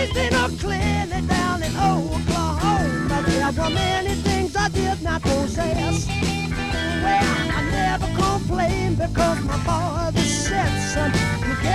raising up clearly down in Oklahoma. There were many things I did not possess. Well, I never complained because my father said, son, you